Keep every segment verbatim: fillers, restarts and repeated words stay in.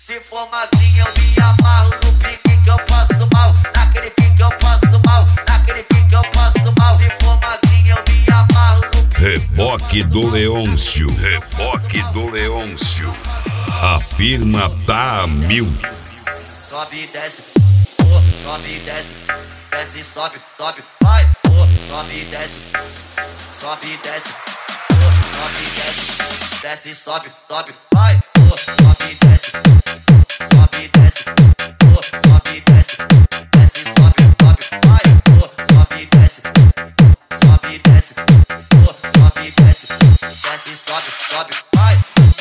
Se for magrinha eu me amarro no pique que eu passo mal. Naquele pique eu passo mal, naquele pique eu passo mal. Se for magrinha eu me amarro no pique. Reboque do Leôncio, reboque do Leôncio. A firma tá a mil. Sobe e desce, oh, sobe e desce, desce e sobe, sobe, vai, oh, sobe e desce, sobe e desce, oh, sobe e desce, desce e sobe, sobe, vai, oh, sobe e desce, sobe e desce, oh, sobe e desce, desce e sobe, sobe, vai, oh, sobe e desce, sobe e desce, oh, sobe e desce, desce e sobe, sobe, vai.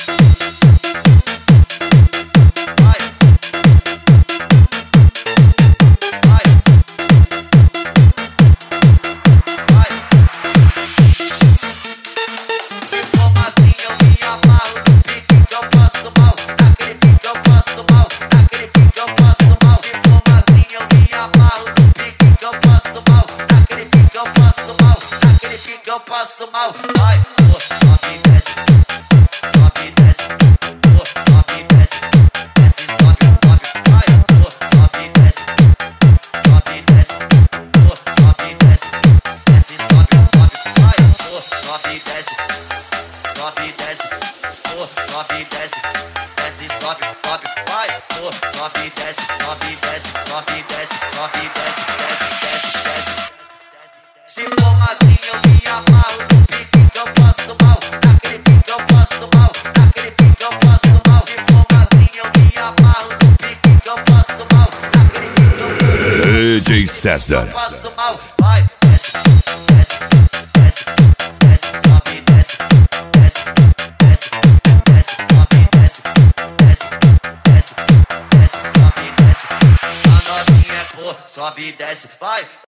Eu passo mal, vai, oh, sobe e desce, sobe e desce, oh, sobe e desce, desce e sobe, sobe, vai, oh, sobe e desce, sobe e desce, oh, sobe e desce, desce e sobe, sobe, vai, oh, sobe e desce, sobe e desce, oh, sobe e desce, desce e sobe, sobe, vai, oh, sobe e desce, sobe e desce, sobe e desce, sobe e desce, desce, desce, desce. Se for magrinha eu me amarro no pique que eu passo mal. Naquele pique eu passo mal, naquele pique eu passo mal. Se for magrinha eu me amarro no pique que eu passo mal. Naquele pique eu passo mal. D J César. Eu passo mal, vai, desce, desce, desce, desce, sobe e desce, desce, desce, desce, sobe e desce, desce, desce, desce, sobe e desce. A novinha é pô, sobe e desce, vai.